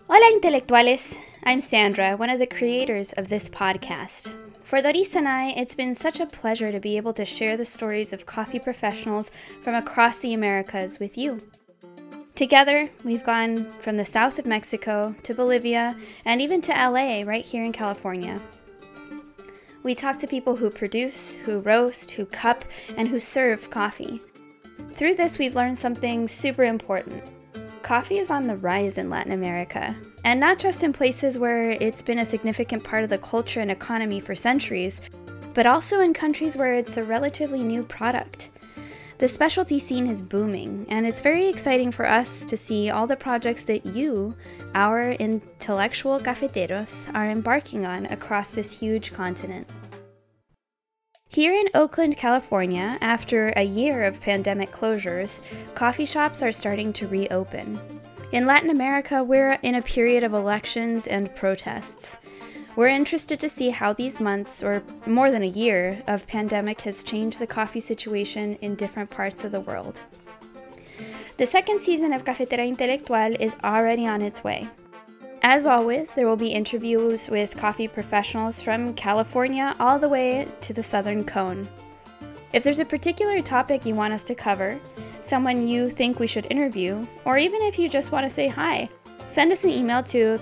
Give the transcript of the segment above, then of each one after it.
Hola, intelectuales! I'm Sandra, one of the creators of this podcast. For Doris and I, it's been such a pleasure to be able to share the stories of coffee professionals from across the Americas with you. Together, we've gone from the south of Mexico to Bolivia and even to LA right here in California. We talk to people who produce, who roast, who cup, and who serve coffee. Through this, we've learned something super important. Coffee is on the rise in Latin America, and not just in places where it's been a significant part of the culture and economy for centuries, but also in countries where it's a relatively new product. The specialty scene is booming, and it's very exciting for us to see all the projects that you, our intellectual cafeteros, are embarking on across this huge continent. Here in Oakland, California, after a year of pandemic closures, coffee shops are starting to reopen. In Latin America, we're in a period of elections and protests. We're interested to see how these months, or more than a year, of pandemic has changed the coffee situation in different parts of the world. The second season of Cafetera Intelectual is already on its way. As always, there will be interviews with coffee professionals from California all the way to the Southern Cone. If there's a particular topic you want us to cover, someone you think we should interview, or even if you just want to say hi, send us an email to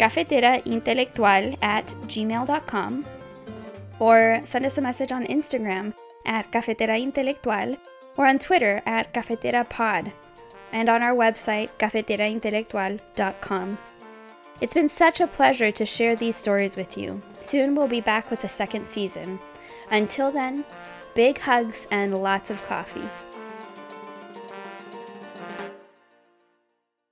cafeteraintelectual@gmail.com or send us a message on Instagram @cafeteraintelectual or on Twitter @cafeterapod and on our website cafeteraintelectual.com. It's been such a pleasure to share these stories with you. Soon we'll be back with the second season. Until then, big hugs and lots of coffee.